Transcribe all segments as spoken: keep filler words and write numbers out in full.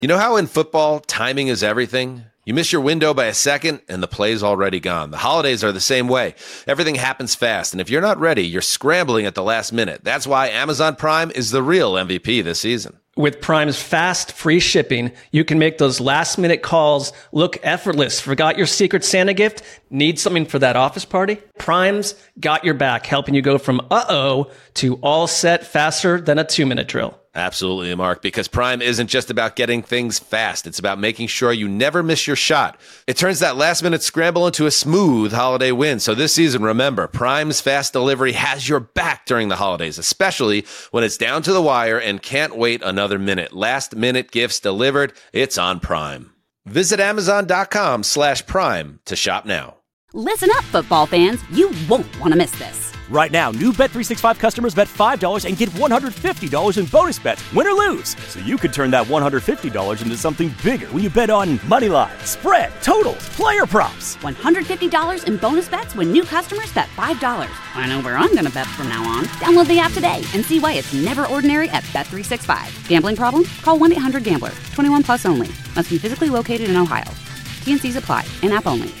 You know how in football, timing is everything? You miss your window by a second, and the play's already gone. The holidays are the same way. Everything happens fast, and if you're not ready, you're scrambling at the last minute. That's why Amazon Prime is the real M V P this season. With Prime's fast, free shipping, you can make those last-minute calls look effortless. Forgot your Secret Santa gift? Need something for that office party? Prime's got your back, helping you go from uh-oh to all set faster than a two-minute drill. Absolutely, Mark, because Prime isn't just about getting things fast. It's about making sure you never miss your shot. It turns that last-minute scramble into a smooth holiday win. So this season, remember, Prime's fast delivery has your back during the holidays, especially when it's down to the wire and can't wait another minute. Last-minute gifts delivered. It's on Prime. Visit Amazon.com slash Prime to shop now. Listen up, football fans. You won't want to miss this. Right now, new Bet three sixty-five customers bet five dollars and get one hundred fifty dollars in bonus bets, win or lose. So you could turn that one hundred fifty dollars into something bigger when you bet on money line, spread, totals, player props. one hundred fifty dollars in bonus bets when new customers bet five dollars. I know where I'm going to bet from now on. Download the app today and see why it's never ordinary at Bet three sixty-five. Gambling problem? Call one eight hundred gambler. twenty-one plus only. Must be physically located in Ohio. T and C's apply. In-app only.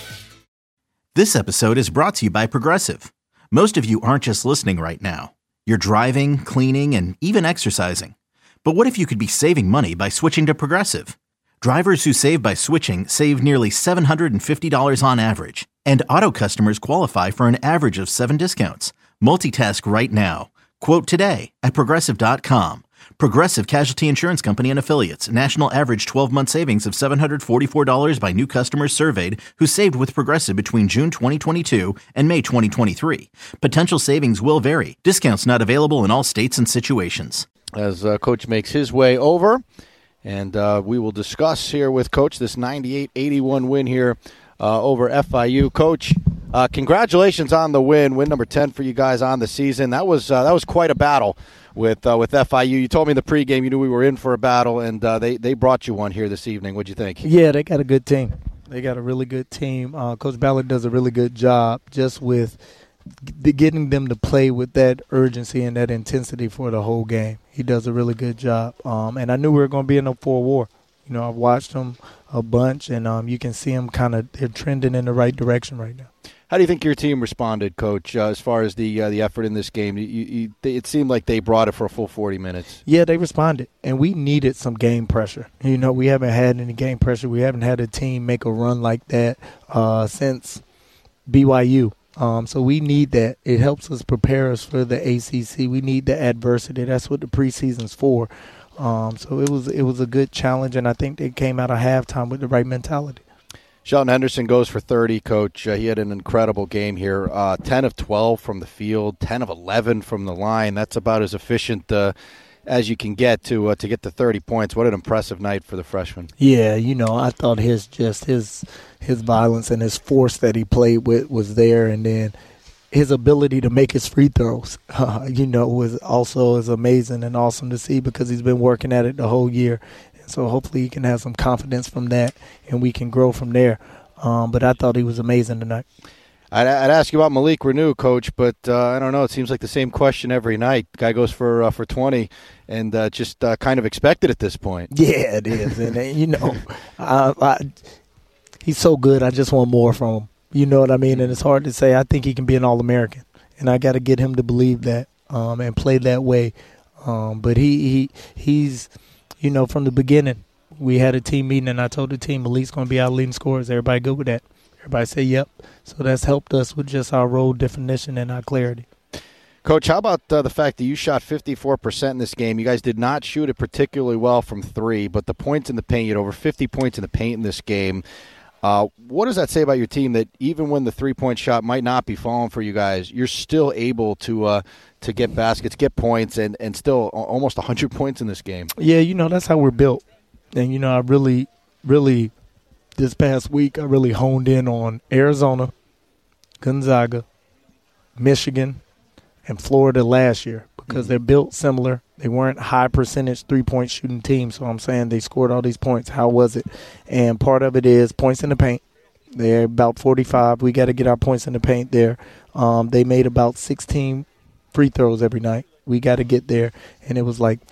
This episode is brought to you by Progressive. Most of you aren't just listening right now. You're driving, cleaning, and even exercising. But what if you could be saving money by switching to Progressive? Drivers who save by switching save nearly seven hundred fifty dollars on average. And auto customers qualify for an average of seven discounts. Multitask right now. Quote today at Progressive dot com. Progressive Casualty Insurance Company and Affiliates. National average twelve-month savings of seven hundred forty-four dollars by new customers surveyed who saved with Progressive between June twenty twenty-two and May twenty twenty-three. Potential savings will vary. Discounts not available in all states and situations. As uh, Coach makes his way over, and uh, we will discuss here with Coach this ninety-eight eighty-one win here uh, over F I U. Coach, uh, congratulations on the win. Win number ten for you guys on the season. That was uh, that was quite a battle with uh, with F I U. You told me in the pregame you knew we were in for a battle, and uh, they, they brought you one here this evening. What'd you think? Yeah, they got a good team. They got a really good team. Uh, Coach Ballard does a really good job just with g- getting them to play with that urgency and that intensity for the whole game. He does a really good job. Um, and I knew we were going to be in a four war. You know, I've watched them a bunch, and um, you can see them kind of – they're trending in the right direction right now. How do you think your team responded, Coach, uh, as far as the uh, the effort in this game? You, you, they, it seemed like they brought it for a full forty minutes. Yeah, they responded, and we needed some game pressure. You know, we haven't had any game pressure. We haven't had a team make a run like that uh, since B Y U. Um, so we need that. It helps us prepare us for the A C C. We need the adversity. That's what the preseason's for. Um, so it was it was a good challenge, and I think they came out of halftime with the right mentality. Sheldon Henderson goes for thirty, Coach. Uh, he had an incredible game here. Uh, ten of twelve from the field, ten of eleven from the line. That's about as efficient uh, as you can get to uh, to get to thirty points. What an impressive night for the freshman. Yeah, you know, I thought his just his his violence and his force that he played with was there, and then his ability to make his free throws, uh, you know, was also is amazing and awesome to see because he's been working at it the whole year. So hopefully he can have some confidence from that, and we can grow from there. Um, but I thought he was amazing tonight. I'd, I'd ask you about Malik Renew, Coach, but uh, I don't know. It seems like the same question every night. Guy goes for uh, for twenty, and uh, just uh, kind of expected at this point. Yeah, it is. And, uh, you know, I, I, he's so good. I just want more from him. You know what I mean? And it's hard to say. I think he can be an All-American, and I got to get him to believe that um, and play that way. Um, but he, he he's – You know, from the beginning, we had a team meeting, and I told the team Malik's going to be our leading scorer. Is everybody good with that? Everybody say yep. So that's helped us with just our role definition and our clarity. Coach, how about uh, the fact that you shot fifty-four percent in this game? You guys did not shoot it particularly well from three, but the points in the paint, you had over fifty points in the paint in this game. Uh, what does that say about your team that even when the three-point shot might not be falling for you guys, you're still able to uh, to get baskets, get points, and, and still almost one hundred points in this game? Yeah, you know, that's how we're built. And, you know, I really, really, this past week, I really honed in on Arizona, Gonzaga, Michigan, and Florida last year because mm-hmm. they're built similar. They weren't high-percentage three-point shooting teams, so I'm saying they scored all these points. How was it? And part of it is points in the paint. They're about forty-five. We got to get our points in the paint there. Um, they made about sixteen free throws every night. We got to get there. And it was like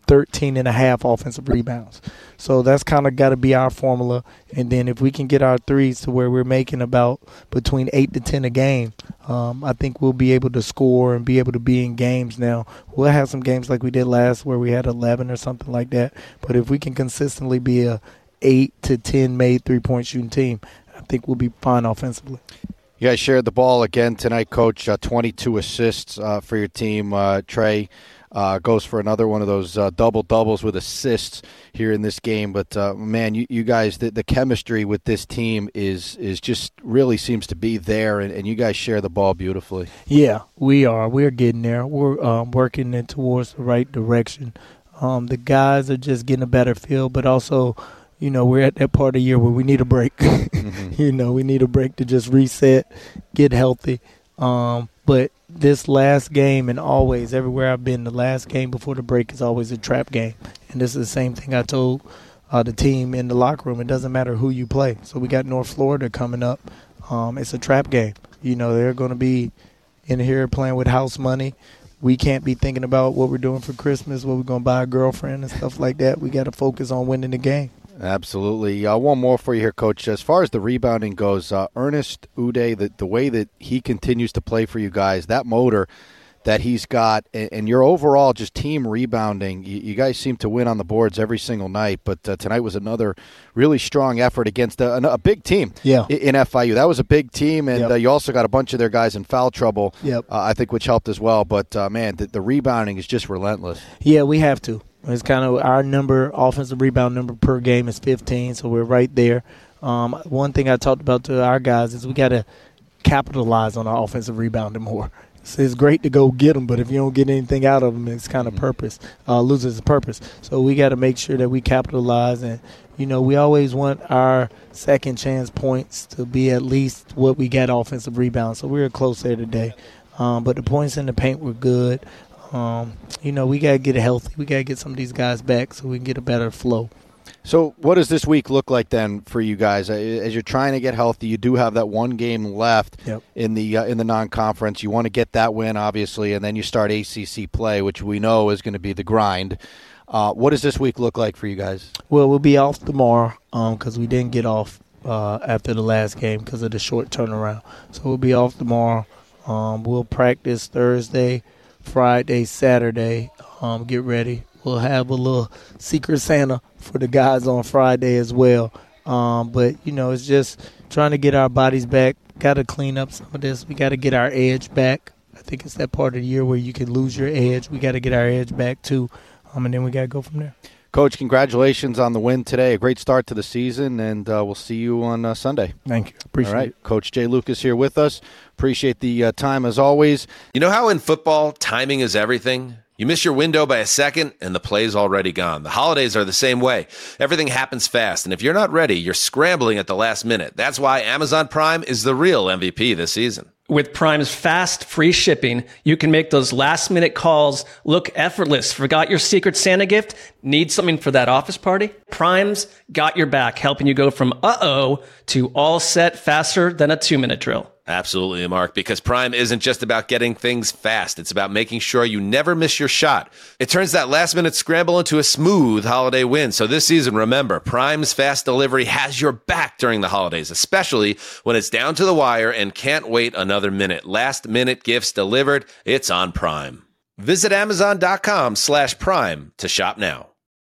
thirteen and a half offensive rebounds. So that's kind of got to be our formula. And then if we can get our threes to where we're making about between eight to ten a game, um, I think we'll be able to score and be able to be in games now. We'll have some games like we did last where we had eleven or something like that. But if we can consistently be a eight to ten made three-point shooting team, I think we'll be fine offensively. You guys shared the ball again tonight, Coach. Uh, twenty-two assists uh, for your team. Uh, Trey uh, goes for another one of those uh, double-doubles with assists here in this game. But, uh, man, you, you guys, the, the chemistry with this team is is just really seems to be there, and, and you guys share the ball beautifully. Yeah, we are. We're getting there. We're um, working it towards the right direction. Um, the guys are just getting a better feel, but also – you know, we're at that part of the year where we need a break. mm-hmm. You know, we need a break to just reset, get healthy. Um, but this last game, and always, everywhere I've been, the last game before the break is always a trap game. And this is the same thing I told uh, the team in the locker room. It doesn't matter who you play. So we got North Florida coming up. Um, it's a trap game. You know, they're going to be in here playing with house money. We can't be thinking about what we're doing for Christmas, what we're going to buy a girlfriend and stuff like that. We got to focus on winning the game. Absolutely. Uh, one more for you here, Coach. As far as the rebounding goes, uh, Ernest Udeh, the, the way that he continues to play for you guys, that motor that he's got, and, and your overall just team rebounding, you, you guys seem to win on the boards every single night, but uh, tonight was another really strong effort against a, a big team yeah. in F I U. That was a big team, and yep. uh, you also got a bunch of their guys in foul trouble, yep. uh, I think, which helped as well. But, uh, man, the, the rebounding is just relentless. Yeah, we have to. It's kind of our number, offensive rebound number per game is fifteen, so we're right there. Um, one thing I talked about to our guys is we got to capitalize on our offensive rebounding more. It's, it's great to go get them, but if you don't get anything out of them, it's kind of purpose, uh, loses its purpose. So we got to make sure that we capitalize, and you know we always want our second chance points to be at least what we got offensive rebounds. So we were close there today, um, but the points in the paint were good. Um, you know, we got to get it healthy. We got to get some of these guys back so we can get a better flow. So what does this week look like then for you guys? As you're trying to get healthy, you do have that one game left yep. in the uh, in the non-conference. You want to get that win, obviously, and then you start A C C play, which we know is going to be the grind. Uh, what does this week look like for you guys? Well, we'll be off tomorrow because um, we didn't get off uh, after the last game because of the short turnaround. So we'll be off tomorrow. Um, we'll practice Thursday, Friday, Saturday, um, get ready. We'll have a little Secret Santa for the guys on Friday as well. Um, but, you know, it's just trying to get our bodies back. Got to clean up some of this. We got to get our edge back. I think it's that part of the year where you can lose your edge. We got to get our edge back, too, um, and then we got to go from there. Coach, congratulations on the win today. A great start to the season, and uh, we'll see you on uh, Sunday. Thank you. Appreciate All right. it. Coach Jay Lucas here with us. Appreciate the uh, time as always. You know how in football, timing is everything? You miss your window by a second, and the play's already gone. The holidays are the same way. Everything happens fast, and if you're not ready, you're scrambling at the last minute. That's why Amazon Prime is the real M V P this season. With Prime's fast, free shipping, you can make those last-minute calls look effortless. Forgot your Secret Santa gift? Need something for that office party? Prime's got your back, helping you go from uh-oh to all set faster than a two-minute drill. Absolutely, Mark, because Prime isn't just about getting things fast. It's about making sure you never miss your shot. It turns that last-minute scramble into a smooth holiday win. So this season, remember, Prime's fast delivery has your back during the holidays, especially when it's down to the wire and can't wait another minute. Last-minute gifts delivered. It's on Prime. Visit Amazon.com slash Prime to shop now.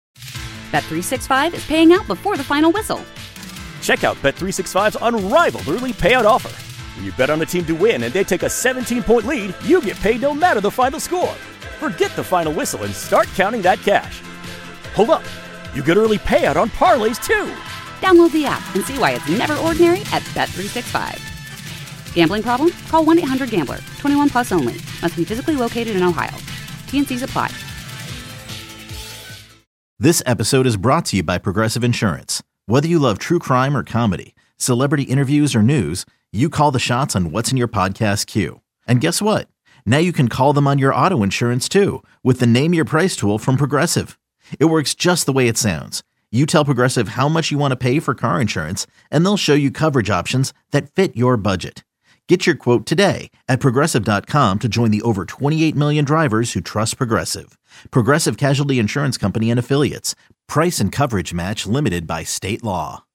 Bet three sixty-five is paying out before the final whistle. Check out Bet three sixty-five's unrivaled early payout offer. When you bet on a team to win and they take a seventeen-point lead, you get paid no matter the final score. Forget the final whistle and start counting that cash. Hold up. You get early payout on parlays, too. Download the app and see why it's never ordinary at Bet three sixty-five. Gambling problem? Call one eight hundred gambler. twenty-one plus only. Must be physically located in Ohio. T N Cs apply. This episode is brought to you by Progressive Insurance. Whether you love true crime or comedy, celebrity interviews or news, you call the shots on what's in your podcast queue. And guess what? Now you can call them on your auto insurance too with the Name Your Price tool from Progressive. It works just the way it sounds. You tell Progressive how much you want to pay for car insurance, and they'll show you coverage options that fit your budget. Get your quote today at Progressive dot com to join the over twenty-eight million drivers who trust Progressive. Progressive Casualty Insurance Company and Affiliates. Price and coverage match limited by state law.